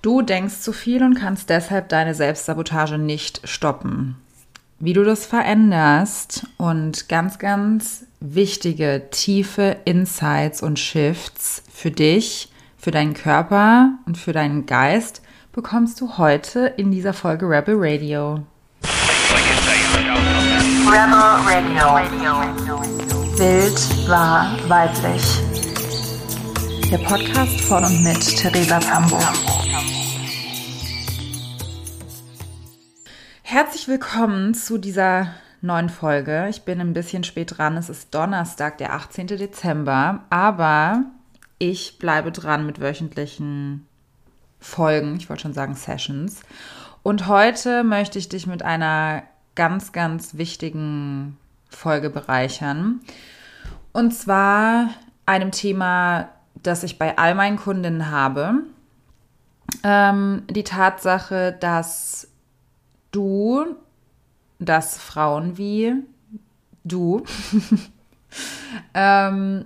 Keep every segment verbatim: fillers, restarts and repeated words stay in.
Du denkst zu viel und kannst deshalb deine Selbstsabotage nicht stoppen. Wie du das veränderst und ganz, ganz wichtige, tiefe Insights und Shifts für dich, für deinen Körper und für deinen Geist bekommst du heute in dieser Folge Rebel Radio. Rebel Radio. Wild, wahr, weiblich. Der Podcast von und mit Theresa Tambo. Herzlich willkommen zu dieser neuen Folge. Ich bin ein bisschen spät dran. Es ist Donnerstag, der achtzehnten Dezember. Aber ich bleibe dran mit wöchentlichen Folgen. Ich wollte schon sagen Sessions. Und heute möchte ich dich mit einer ganz, ganz wichtigen Folge bereichern. Und zwar einem Thema, das ich bei all meinen Kundinnen habe. Ähm, die Tatsache, dass du, dass Frauen wie du ähm,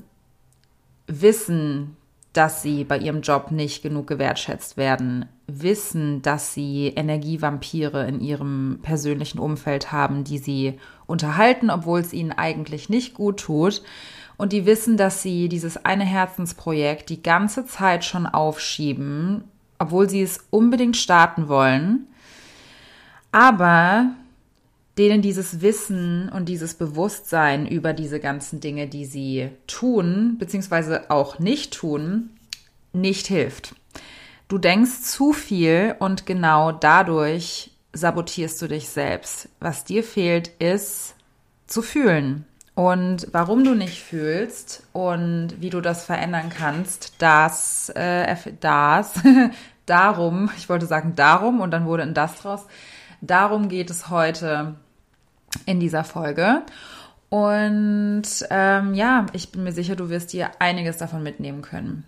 wissen, dass sie bei ihrem Job nicht genug gewertschätzt werden, wissen, dass sie Energievampire in ihrem persönlichen Umfeld haben, die sie unterhalten, obwohl es ihnen eigentlich nicht gut tut. Und die wissen, dass sie dieses eine Herzensprojekt die ganze Zeit schon aufschieben, obwohl sie es unbedingt starten wollen. Aber denen dieses Wissen und dieses Bewusstsein über diese ganzen Dinge, die sie tun, beziehungsweise auch nicht tun, nicht hilft. Du denkst zu viel und genau dadurch sabotierst du dich selbst. Was dir fehlt, ist zu fühlen. Und warum du nicht fühlst und wie du das verändern kannst, das, äh, das, darum, ich wollte sagen darum und dann wurde ein das draus. Darum geht es heute in dieser Folge. Und ähm, ja, ich bin mir sicher, du wirst dir einiges davon mitnehmen können.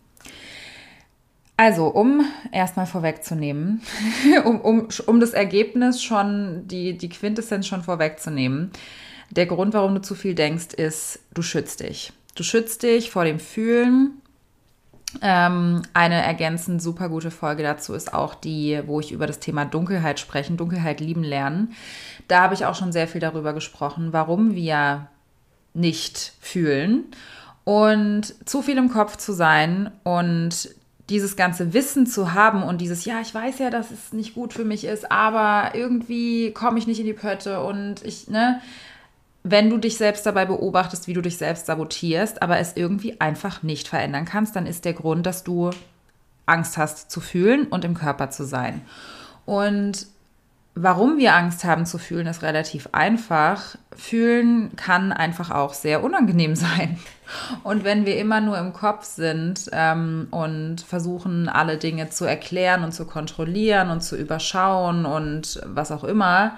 Also, um erstmal vorwegzunehmen, um, um, um das Ergebnis schon, die, die Quintessenz schon vorwegzunehmen. Der Grund, warum du zu viel denkst, ist, du schützt dich. Du schützt dich vor dem Fühlen. Ähm, eine ergänzend super gute Folge dazu ist auch die, wo ich über das Thema Dunkelheit spreche, Dunkelheit lieben lernen. Da habe ich auch schon sehr viel darüber gesprochen, warum wir nicht fühlen und zu viel im Kopf zu sein und dieses ganze Wissen zu haben und dieses, ja, ich weiß ja, dass es nicht gut für mich ist, aber irgendwie komme ich nicht in die Pötte und ich, ne, wenn du dich selbst dabei beobachtest, wie du dich selbst sabotierst, aber es irgendwie einfach nicht verändern kannst, dann ist der Grund, dass du Angst hast zu fühlen und im Körper zu sein. Und warum wir Angst haben zu fühlen, ist relativ einfach. Fühlen kann einfach auch sehr unangenehm sein. Und wenn wir immer nur im Kopf sind ähm, und versuchen, alle Dinge zu erklären und zu kontrollieren und zu überschauen und was auch immer,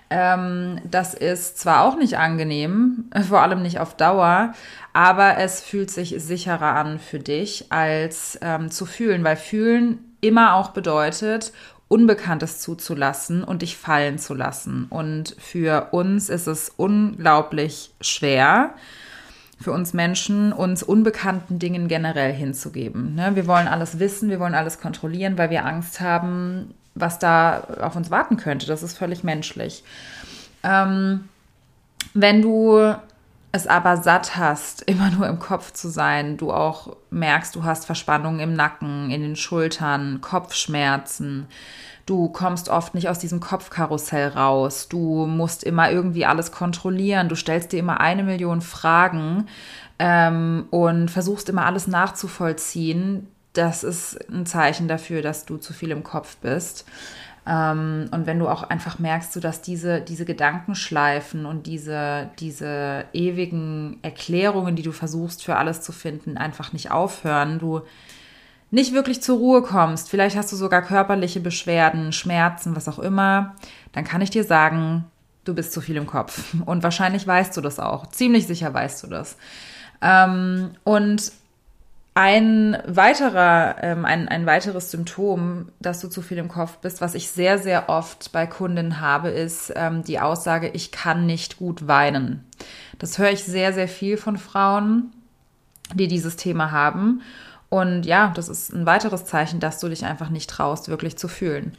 das ist zwar auch nicht angenehm, vor allem nicht auf Dauer, aber es fühlt sich sicherer an für dich, als ähm, zu fühlen, weil fühlen immer auch bedeutet, Unbekanntes zuzulassen und dich fallen zu lassen. Und für uns ist es unglaublich schwer, für uns Menschen, uns unbekannten Dingen generell hinzugeben. Ne? Wir wollen alles wissen, wir wollen alles kontrollieren, weil wir Angst haben, was da auf uns warten könnte. Das ist völlig menschlich. Ähm, wenn du es aber satt hast, immer nur im Kopf zu sein, du auch merkst, du hast Verspannungen im Nacken, in den Schultern, Kopfschmerzen, du kommst oft nicht aus diesem Kopfkarussell raus, du musst immer irgendwie alles kontrollieren, du stellst dir immer eine Million Fragen ähm, und versuchst immer alles nachzuvollziehen, das ist ein Zeichen dafür, dass du zu viel im Kopf bist. Ähm, und wenn du auch einfach merkst, so dass diese, diese Gedankenschleifen und diese, diese ewigen Erklärungen, die du versuchst für alles zu finden, einfach nicht aufhören, du nicht wirklich zur Ruhe kommst, vielleicht hast du sogar körperliche Beschwerden, Schmerzen, was auch immer, dann kann ich dir sagen, du bist zu viel im Kopf. Und wahrscheinlich weißt du das auch. Ziemlich sicher weißt du das. Ähm, und Ein weiterer, ähm, ein, ein weiteres Symptom, dass du zu viel im Kopf bist, was ich sehr, sehr oft bei Kundinnen habe, ist ähm, die Aussage, ich kann nicht gut weinen. Das höre ich sehr, sehr viel von Frauen, die dieses Thema haben. Und ja, das ist ein weiteres Zeichen, dass du dich einfach nicht traust, wirklich zu fühlen.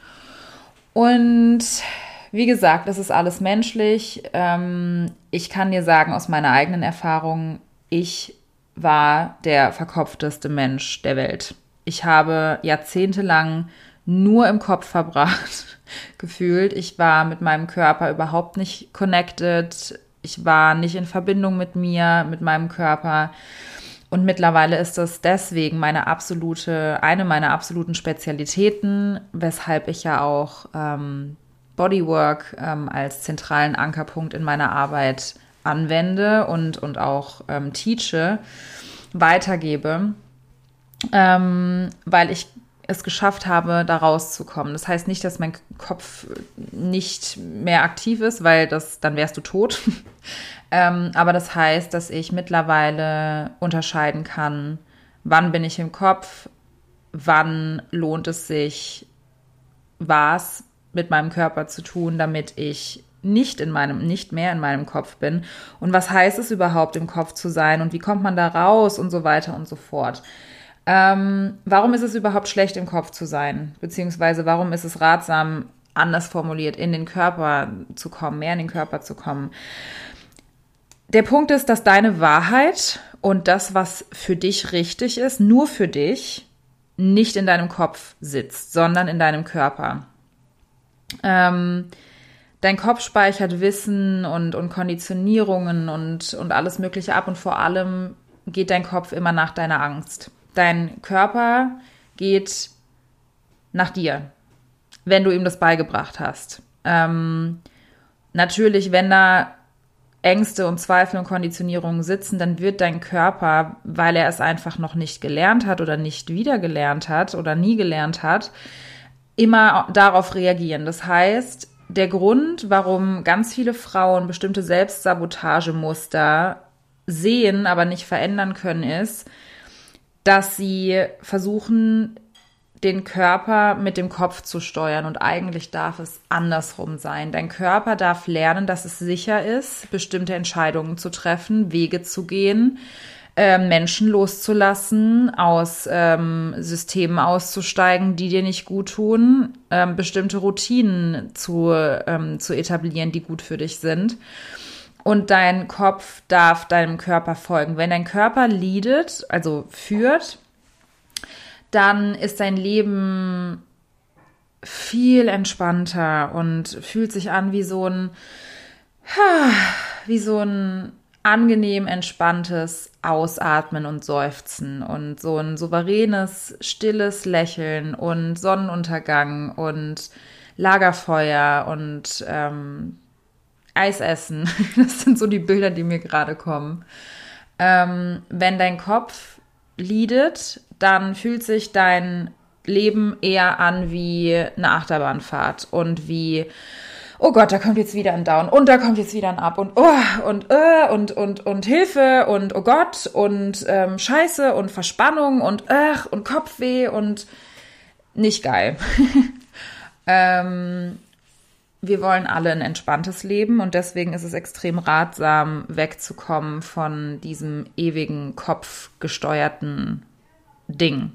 Und wie gesagt, das ist alles menschlich. Ähm, ich kann dir sagen aus meiner eigenen Erfahrung, ich war der verkopfteste Mensch der Welt. Ich habe jahrzehntelang nur im Kopf verbracht, gefühlt. Ich war mit meinem Körper überhaupt nicht connected. Ich war nicht in Verbindung mit mir, mit meinem Körper. Und mittlerweile ist das deswegen meine absolute, eine meiner absoluten Spezialitäten, weshalb ich ja auch ähm, Bodywork ähm, als zentralen Ankerpunkt in meiner Arbeit anwende und, und auch ähm, teache, weitergebe, ähm, weil ich es geschafft habe, da rauszukommen. Das heißt nicht, dass mein Kopf nicht mehr aktiv ist, weil das, dann wärst du tot. ähm, aber das heißt, dass ich mittlerweile unterscheiden kann, wann bin ich im Kopf, wann lohnt es sich, was mit meinem Körper zu tun, damit ich nicht in meinem, nicht mehr in meinem Kopf bin. Und was heißt es überhaupt, im Kopf zu sein und wie kommt man da raus und so weiter und so fort. Ähm, warum ist es überhaupt schlecht, im Kopf zu sein? Beziehungsweise warum ist es ratsam, anders formuliert, in den Körper zu kommen, mehr in den Körper zu kommen? Der Punkt ist, dass deine Wahrheit und das, was für dich richtig ist, nur für dich, nicht in deinem Kopf sitzt, sondern in deinem Körper. Ähm, dein Kopf speichert Wissen und, und Konditionierungen und, und alles Mögliche ab und vor allem geht dein Kopf immer nach deiner Angst. Dein Körper geht nach dir, wenn du ihm das beigebracht hast. Ähm, natürlich, wenn da Ängste und Zweifel und Konditionierungen sitzen, dann wird dein Körper, weil er es einfach noch nicht gelernt hat oder nicht wieder gelernt hat oder nie gelernt hat, immer darauf reagieren. Das heißt, der Grund, warum ganz viele Frauen bestimmte Selbstsabotagemuster sehen, aber nicht verändern können, ist, dass sie versuchen, den Körper mit dem Kopf zu steuern. Und eigentlich darf es andersrum sein. Dein Körper darf lernen, dass es sicher ist, bestimmte Entscheidungen zu treffen, Wege zu gehen, äh, Menschen loszulassen, aus ähm, Systemen auszusteigen, die dir nicht gut tun, ähm, bestimmte Routinen zu, ähm, zu etablieren, die gut für dich sind. Und dein Kopf darf deinem Körper folgen. Wenn dein Körper leadet, also führt, dann ist dein Leben viel entspannter und fühlt sich an wie so ein, wie so ein angenehm entspanntes Ausatmen und Seufzen und so ein souveränes, stilles Lächeln und Sonnenuntergang und Lagerfeuer und ähm, Eis essen. Das sind so die Bilder, die mir gerade kommen. Ähm, wenn dein Kopf leadet, dann fühlt sich dein Leben eher an wie eine Achterbahnfahrt und wie, oh Gott, da kommt jetzt wieder ein Down und da kommt jetzt wieder ein Up und oh und äh, und und und Hilfe und oh Gott und ähm, Scheiße und Verspannung und ach und Kopfweh und nicht geil. ähm, Wir wollen alle ein entspanntes Leben und deswegen ist es extrem ratsam, wegzukommen von diesem ewigen kopfgesteuerten Ding.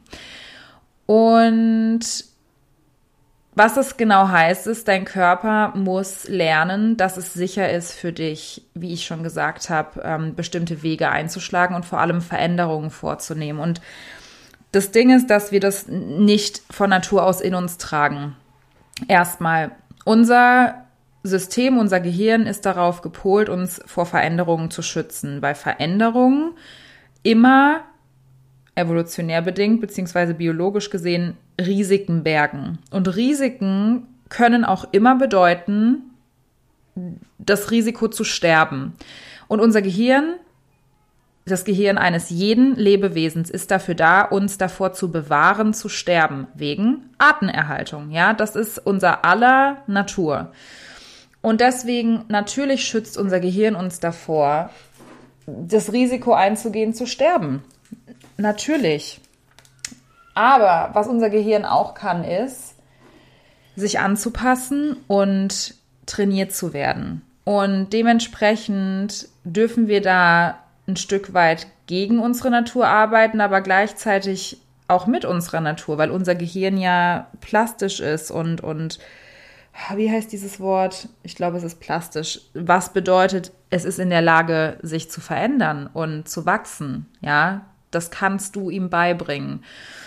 Und was es genau heißt, ist, dein Körper muss lernen, dass es sicher ist für dich, wie ich schon gesagt habe, ähm, bestimmte Wege einzuschlagen und vor allem Veränderungen vorzunehmen. Und das Ding ist, dass wir das nicht von Natur aus in uns tragen. Erstmal, unser System, unser Gehirn ist darauf gepolt, uns vor Veränderungen zu schützen, weil Veränderungen immer evolutionär bedingt beziehungsweise biologisch gesehen Risiken bergen. Und Risiken können auch immer bedeuten, das Risiko zu sterben. Und unser Gehirn, das Gehirn eines jeden Lebewesens ist dafür da, uns davor zu bewahren, zu sterben, wegen Artenerhaltung. Ja, das ist unser aller Natur. Und deswegen, natürlich schützt unser Gehirn uns davor, das Risiko einzugehen, zu sterben. Natürlich. Aber was unser Gehirn auch kann, ist, sich anzupassen und trainiert zu werden. Und dementsprechend dürfen wir da ein Stück weit gegen unsere Natur arbeiten, aber gleichzeitig auch mit unserer Natur, weil unser Gehirn ja plastisch ist und, und wie heißt dieses Wort? Ich glaube, es ist plastisch. Was bedeutet, es ist in der Lage, sich zu verändern und zu wachsen. Ja, das kannst du ihm beibringen.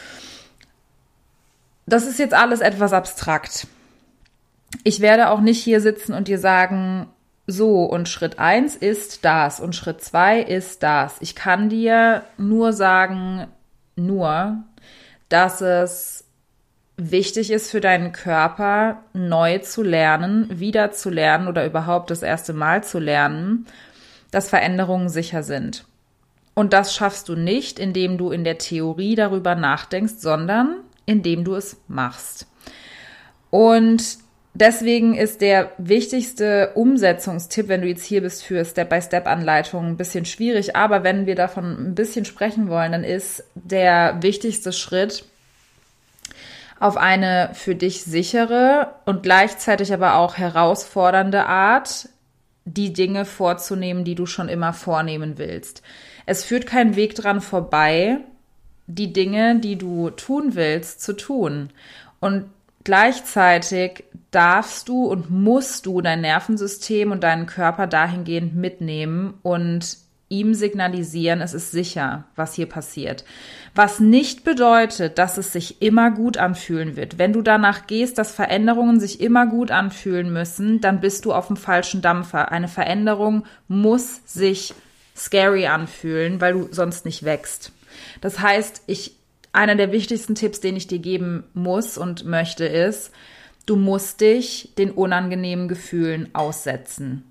Das ist jetzt alles etwas abstrakt. Ich werde auch nicht hier sitzen und dir sagen, so, und Schritt eins ist das und Schritt zwei ist das. Ich kann dir nur sagen, nur, dass es wichtig ist für deinen Körper, neu zu lernen, wieder zu lernen oder überhaupt das erste Mal zu lernen, dass Veränderungen sicher sind. Und das schaffst du nicht, indem du in der Theorie darüber nachdenkst, sondern indem du es machst. Und deswegen ist der wichtigste Umsetzungstipp, wenn du jetzt hier bist für Step-by-Step-Anleitungen, ein bisschen schwierig, aber wenn wir davon ein bisschen sprechen wollen, dann ist der wichtigste Schritt, auf eine für dich sichere und gleichzeitig aber auch herausfordernde Art, die Dinge vorzunehmen, die du schon immer vornehmen willst. Es führt kein Weg dran vorbei, die Dinge, die du tun willst, zu tun. Und gleichzeitig darfst du und musst du dein Nervensystem und deinen Körper dahingehend mitnehmen und ihm signalisieren, es ist sicher, was hier passiert. Was nicht bedeutet, dass es sich immer gut anfühlen wird. Wenn du danach gehst, dass Veränderungen sich immer gut anfühlen müssen, dann bist du auf dem falschen Dampfer. Eine Veränderung muss sich scary anfühlen, weil du sonst nicht wächst. Das heißt, ich, einer der wichtigsten Tipps, den ich dir geben muss und möchte, ist, du musst dich den unangenehmen Gefühlen aussetzen.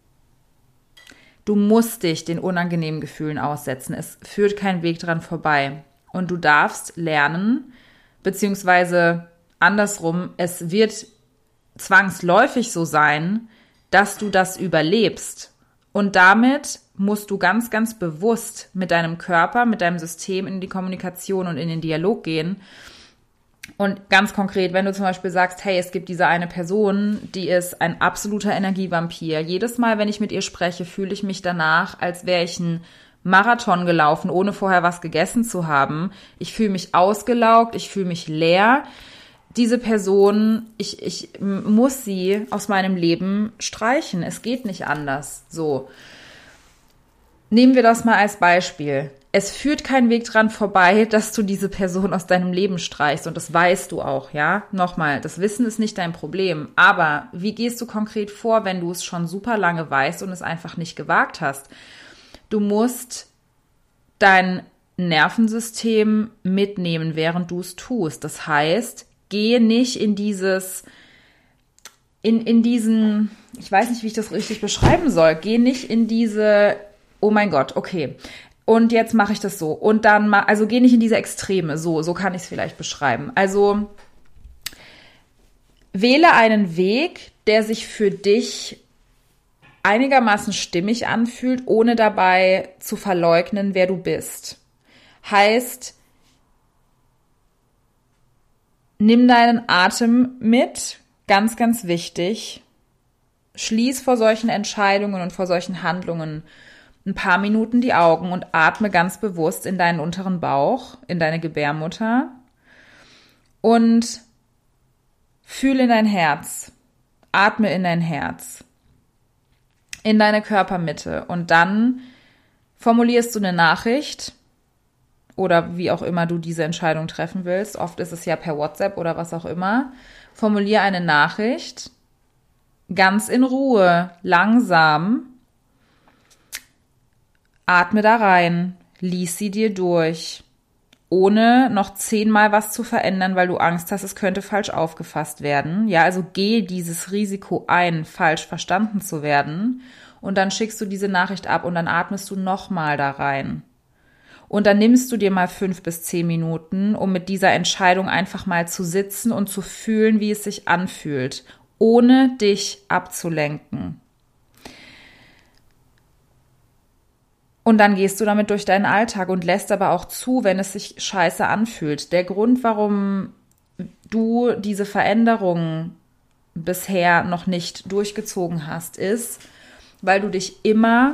Du musst dich den unangenehmen Gefühlen aussetzen. Es führt kein Weg dran vorbei. Und du darfst lernen, beziehungsweise andersrum, es wird zwangsläufig so sein, dass du das überlebst. Und damit musst du ganz, ganz bewusst mit deinem Körper, mit deinem System in die Kommunikation und in den Dialog gehen. Und ganz konkret, wenn du zum Beispiel sagst, hey, es gibt diese eine Person, die ist ein absoluter Energievampir. Jedes Mal, wenn ich mit ihr spreche, fühle ich mich danach, als wäre ich einen Marathon gelaufen, ohne vorher was gegessen zu haben. Ich fühle mich ausgelaugt, ich fühle mich leer. Diese Person, ich, ich muss sie aus meinem Leben streichen. Es geht nicht anders. So. Nehmen wir das mal als Beispiel. Es führt kein Weg dran vorbei, dass du diese Person aus deinem Leben streichst. Und das weißt du auch, ja? Nochmal, das Wissen ist nicht dein Problem. Aber wie gehst du konkret vor, wenn du es schon super lange weißt und es einfach nicht gewagt hast? Du musst dein Nervensystem mitnehmen, während du es tust. Das heißt, gehe nicht in dieses, in, in diesen, ich weiß nicht, wie ich das richtig beschreiben soll, geh nicht in diese, oh mein Gott, okay, und jetzt mache ich das so. Und dann, ma- also geh nicht in diese Extreme, so, so kann ich es vielleicht beschreiben. Also wähle einen Weg, der sich für dich einigermaßen stimmig anfühlt, ohne dabei zu verleugnen, wer du bist. Heißt, nimm deinen Atem mit, ganz, ganz wichtig. Schließ vor solchen Entscheidungen und vor solchen Handlungen ein paar Minuten die Augen und atme ganz bewusst in deinen unteren Bauch, in deine Gebärmutter und fühle in dein Herz. Atme in dein Herz, in deine Körpermitte und dann formulierst du eine Nachricht oder wie auch immer du diese Entscheidung treffen willst. Oft ist es ja per WhatsApp oder was auch immer. Formuliere eine Nachricht, ganz in Ruhe, langsam. Atme da rein, lies sie dir durch, ohne noch zehnmal was zu verändern, weil du Angst hast, es könnte falsch aufgefasst werden. Ja, also geh dieses Risiko ein, falsch verstanden zu werden und dann schickst du diese Nachricht ab und dann atmest du nochmal da rein. Und dann nimmst du dir mal fünf bis zehn Minuten, um mit dieser Entscheidung einfach mal zu sitzen und zu fühlen, wie es sich anfühlt, ohne dich abzulenken. Und dann gehst du damit durch deinen Alltag und lässt aber auch zu, wenn es sich scheiße anfühlt. Der Grund, warum du diese Veränderungen bisher noch nicht durchgezogen hast, ist, weil du dich immer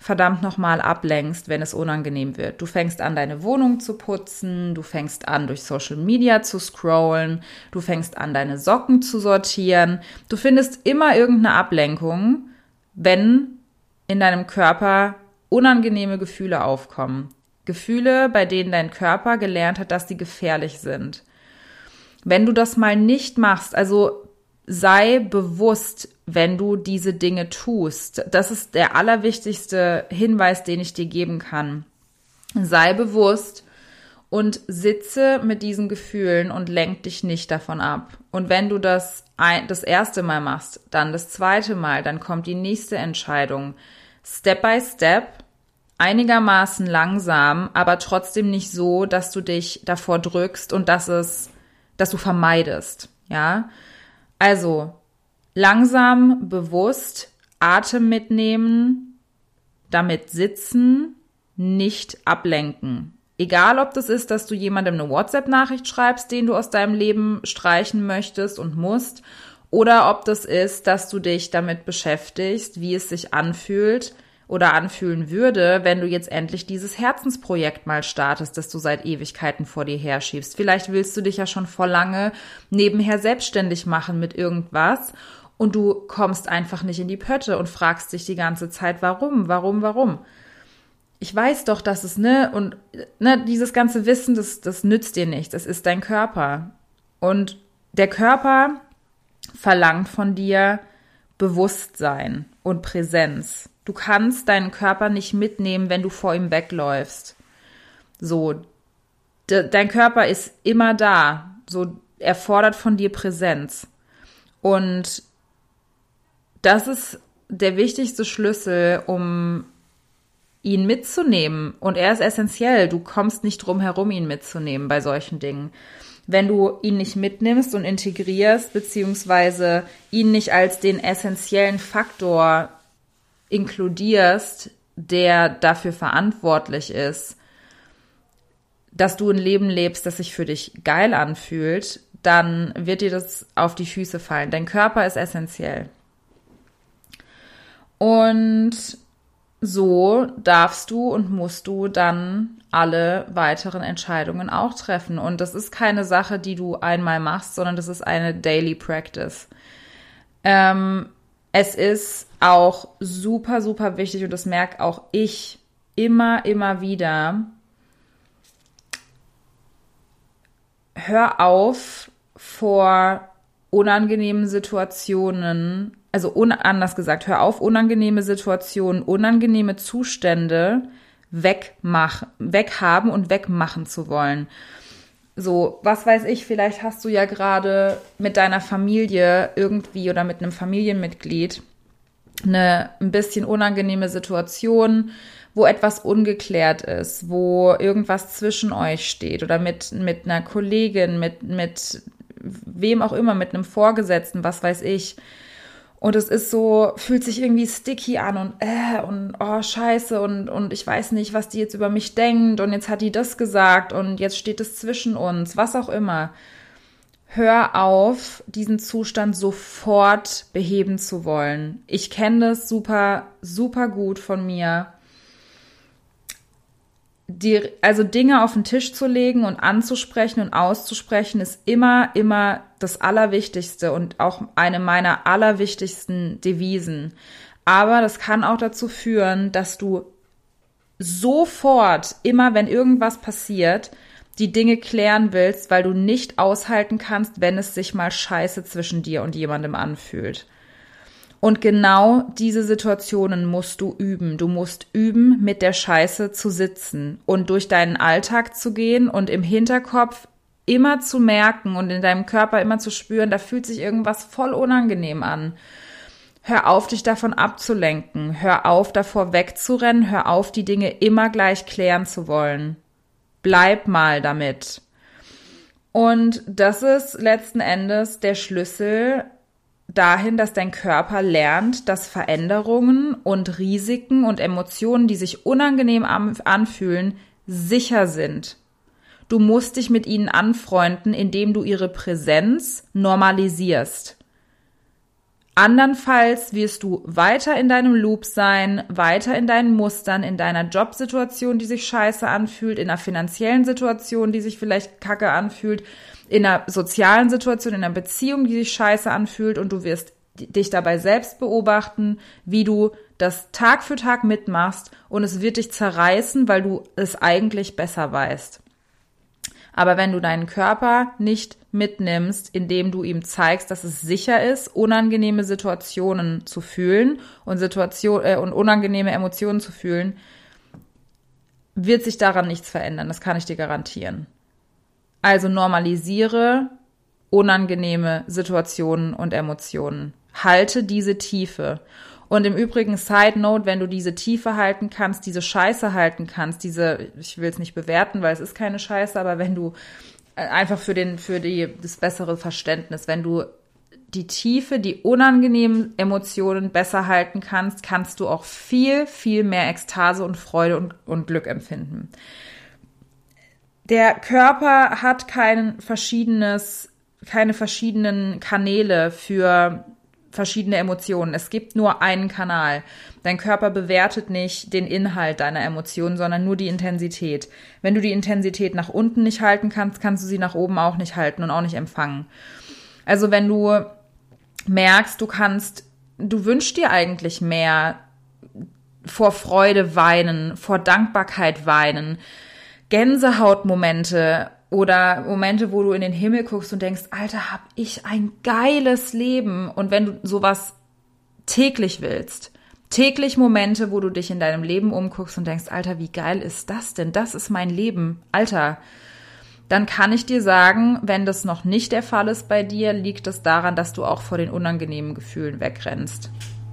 verdammt nochmal ablenkst, wenn es unangenehm wird. Du fängst an, deine Wohnung zu putzen, du fängst an, durch Social Media zu scrollen, du fängst an, deine Socken zu sortieren. Du findest immer irgendeine Ablenkung, wenn in deinem Körper unangenehme Gefühle aufkommen. Gefühle, bei denen dein Körper gelernt hat, dass sie gefährlich sind. Wenn du das mal nicht machst, also sei bewusst, wenn du diese Dinge tust. Das ist der allerwichtigste Hinweis, den ich dir geben kann. Sei bewusst und sitze mit diesen Gefühlen und lenk dich nicht davon ab. Und wenn du das ein, das erste Mal machst, dann das zweite Mal, dann kommt die nächste Entscheidung. Step by Step, einigermaßen langsam, aber trotzdem nicht so, dass du dich davor drückst und dass es, dass du vermeidest, ja? Also, langsam, bewusst, Atem mitnehmen, damit sitzen, nicht ablenken. Egal, ob das ist, dass du jemandem eine WhatsApp-Nachricht schreibst, den du aus deinem Leben streichen möchtest und musst, oder ob das ist, dass du dich damit beschäftigst, wie es sich anfühlt oder anfühlen würde, wenn du jetzt endlich dieses Herzensprojekt mal startest, das du seit Ewigkeiten vor dir herschiebst. Vielleicht willst du dich ja schon vor lange nebenher selbstständig machen mit irgendwas und du kommst einfach nicht in die Pötte und fragst dich die ganze Zeit, warum, warum, warum? Ich weiß doch, dass es, ne, und ne, dieses ganze Wissen, das, das nützt dir nichts. Es ist dein Körper. Und der Körper verlangt von dir Bewusstsein und Präsenz. Du kannst deinen Körper nicht mitnehmen, wenn du vor ihm wegläufst. So, de, dein Körper ist immer da. So, er fordert von dir Präsenz. Und das ist der wichtigste Schlüssel, um ihn mitzunehmen. Und er ist essentiell. Du kommst nicht drum herum, ihn mitzunehmen bei solchen Dingen. Wenn du ihn nicht mitnimmst und integrierst, beziehungsweise ihn nicht als den essentiellen Faktor inkludierst, der dafür verantwortlich ist, dass du ein Leben lebst, das sich für dich geil anfühlt, dann wird dir das auf die Füße fallen. Dein Körper ist essentiell. Und so darfst du und musst du dann alle weiteren Entscheidungen auch treffen. Und das ist keine Sache, die du einmal machst, sondern das ist eine Daily Practice. Ähm, es ist auch super, super wichtig und das merke auch ich immer, immer wieder. Hör auf, vor unangenehmen Situationen, also un- anders gesagt, hör auf, unangenehme Situationen, unangenehme Zustände wegmachen, weghaben und wegmachen zu wollen. So, was weiß ich, vielleicht hast du ja gerade mit deiner Familie irgendwie oder mit einem Familienmitglied eine ein bisschen unangenehme Situation, wo etwas ungeklärt ist, wo irgendwas zwischen euch steht oder mit, mit einer Kollegin, mit, mit wem auch immer, mit einem Vorgesetzten, was weiß ich. Und es ist so, fühlt sich irgendwie sticky an und äh, und oh, scheiße und, und ich weiß nicht, was die jetzt über mich denkt und jetzt hat die das gesagt und jetzt steht es zwischen uns, was auch immer. Hör auf, diesen Zustand sofort beheben zu wollen. Ich kenne das super, super gut von mir. Die, also Dinge auf den Tisch zu legen und anzusprechen und auszusprechen, ist immer, immer das Allerwichtigste und auch eine meiner allerwichtigsten Devisen. Aber das kann auch dazu führen, dass du sofort, immer wenn irgendwas passiert, die Dinge klären willst, weil du nicht aushalten kannst, wenn es sich mal scheiße zwischen dir und jemandem anfühlt. Und genau diese Situationen musst du üben. Du musst üben, mit der Scheiße zu sitzen und durch deinen Alltag zu gehen und im Hinterkopf immer zu merken und in deinem Körper immer zu spüren, da fühlt sich irgendwas voll unangenehm an. Hör auf, dich davon abzulenken. Hör auf, davor wegzurennen. Hör auf, die Dinge immer gleich klären zu wollen. Bleib mal damit. Und das ist letzten Endes der Schlüssel dahin, dass dein Körper lernt, dass Veränderungen und Risiken und Emotionen, die sich unangenehm anfühlen, sicher sind. Du musst dich mit ihnen anfreunden, indem du ihre Präsenz normalisierst. Andernfalls wirst du weiter in deinem Loop sein, weiter in deinen Mustern, in deiner Jobsituation, die sich scheiße anfühlt, in einer finanziellen Situation, die sich vielleicht kacke anfühlt, in einer sozialen Situation, in einer Beziehung, die sich scheiße anfühlt, und du wirst dich dabei selbst beobachten, wie du das Tag für Tag mitmachst, und es wird dich zerreißen, weil du es eigentlich besser weißt. Aber wenn du deinen Körper nicht mitnimmst, indem du ihm zeigst, dass es sicher ist, unangenehme Situationen zu fühlen und Situation äh, und unangenehme Emotionen zu fühlen, wird sich daran nichts verändern. Das kann ich dir garantieren. Also normalisiere unangenehme Situationen und Emotionen. Halte diese Tiefe. Und im Übrigen, Side Note, wenn du diese Tiefe halten kannst, diese Scheiße halten kannst, diese, ich will es nicht bewerten, weil es ist keine Scheiße, aber wenn du einfach für den, für die, das bessere Verständnis, wenn du die Tiefe, die unangenehmen Emotionen besser halten kannst, kannst du auch viel, viel mehr Ekstase und Freude und, und Glück empfinden. Der Körper hat kein verschiedenes, keine verschiedenen Kanäle für verschiedene Emotionen. Es gibt nur einen Kanal. Dein Körper bewertet nicht den Inhalt deiner Emotionen, sondern nur die Intensität. Wenn du die Intensität nach unten nicht halten kannst, kannst du sie nach oben auch nicht halten und auch nicht empfangen. Also wenn du merkst, du kannst, du wünschst dir eigentlich mehr vor Freude weinen, vor Dankbarkeit weinen, Gänsehautmomente oder Momente, wo du in den Himmel guckst und denkst, Alter, hab ich ein geiles Leben. Und wenn du sowas täglich willst, täglich Momente, wo du dich in deinem Leben umguckst und denkst, Alter, wie geil ist das denn? Das ist mein Leben, Alter. Dann kann ich dir sagen, wenn das noch nicht der Fall ist bei dir, liegt es daran, dass du auch vor den unangenehmen Gefühlen wegrennst.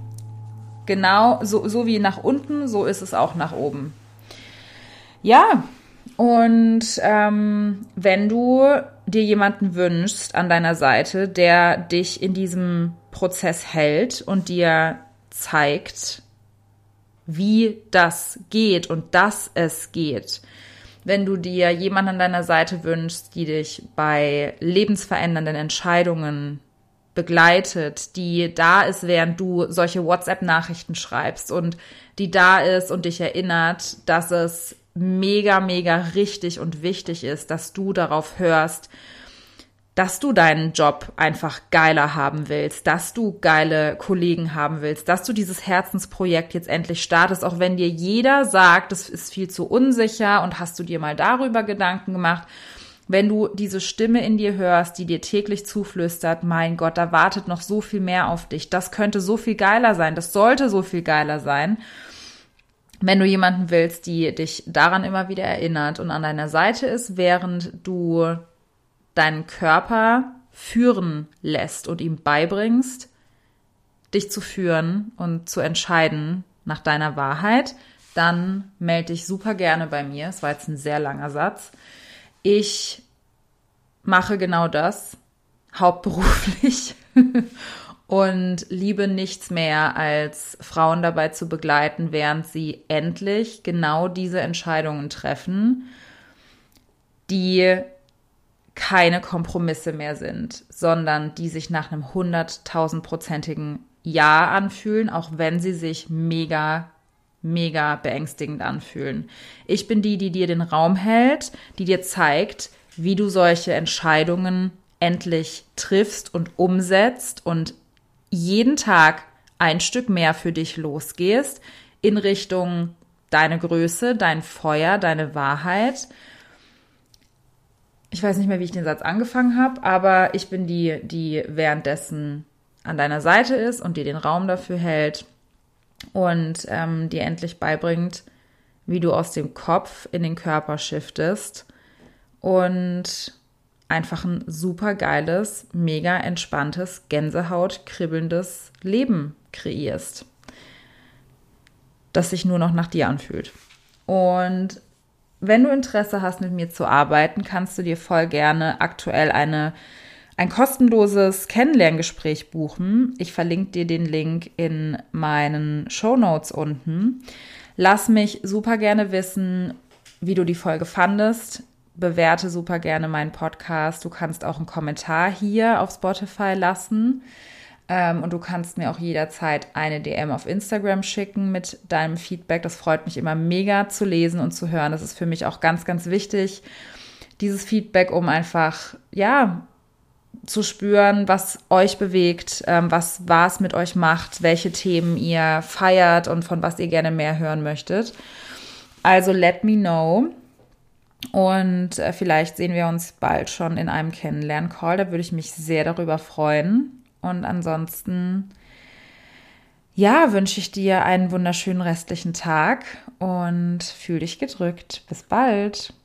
Genau, so, so wie nach unten, so ist es auch nach oben. Ja, und ähm, wenn du dir jemanden wünschst an deiner Seite, der dich in diesem Prozess hält und dir zeigt, wie das geht und dass es geht, wenn du dir jemanden an deiner Seite wünschst, die dich bei lebensverändernden Entscheidungen begleitet, die da ist, während du solche WhatsApp-Nachrichten schreibst und die da ist und dich erinnert, dass es mega, mega richtig und wichtig ist, dass du darauf hörst, dass du deinen Job einfach geiler haben willst, dass du geile Kollegen haben willst, dass du dieses Herzensprojekt jetzt endlich startest, auch wenn dir jeder sagt, das ist viel zu unsicher und hast du dir mal darüber Gedanken gemacht. Wenn du diese Stimme in dir hörst, die dir täglich zuflüstert, mein Gott, da wartet noch so viel mehr auf dich, das könnte so viel geiler sein, das sollte so viel geiler sein. Wenn du jemanden willst, die dich daran immer wieder erinnert und an deiner Seite ist, während du deinen Körper führen lässt und ihm beibringst, dich zu führen und zu entscheiden nach deiner Wahrheit, dann melde dich super gerne bei mir. Das war jetzt ein sehr langer Satz. Ich mache genau das, hauptberuflich, und liebe nichts mehr, als Frauen dabei zu begleiten, während sie endlich genau diese Entscheidungen treffen, die keine Kompromisse mehr sind, sondern die sich nach einem hunderttausendprozentigen Ja anfühlen, auch wenn sie sich mega, mega beängstigend anfühlen. Ich bin die, die dir den Raum hält, die dir zeigt, wie du solche Entscheidungen endlich triffst und umsetzt und jeden Tag ein Stück mehr für dich losgehst in Richtung deine Größe, dein Feuer, deine Wahrheit. Ich weiß nicht mehr, wie ich den Satz angefangen habe, aber ich bin die, die währenddessen an deiner Seite ist und dir den Raum dafür hält und ähm, dir endlich beibringt, wie du aus dem Kopf in den Körper shiftest und einfach ein super geiles, mega entspanntes, Gänsehaut kribbelndes Leben kreierst, das sich nur noch nach dir anfühlt. Und wenn du Interesse hast, mit mir zu arbeiten, kannst du dir voll gerne aktuell eine, ein kostenloses Kennenlerngespräch buchen. Ich verlinke dir den Link in meinen Shownotes unten. Lass mich super gerne wissen, wie du die Folge fandest. Bewerte super gerne meinen Podcast. Du kannst auch einen Kommentar hier auf Spotify lassen. Ähm, und du kannst mir auch jederzeit eine D M auf Instagram schicken mit deinem Feedback. Das freut mich immer mega zu lesen und zu hören. Das ist für mich auch ganz, ganz wichtig, dieses Feedback, um einfach, ja, zu spüren, was euch bewegt, ähm, was was mit euch macht, welche Themen ihr feiert und von was ihr gerne mehr hören möchtet. Also let me know. Und äh, vielleicht sehen wir uns bald schon in einem Kennenlern-Call. Da würde ich mich sehr darüber freuen. Und ansonsten, ja, wünsche ich dir einen wunderschönen restlichen Tag und fühl dich gedrückt. Bis bald.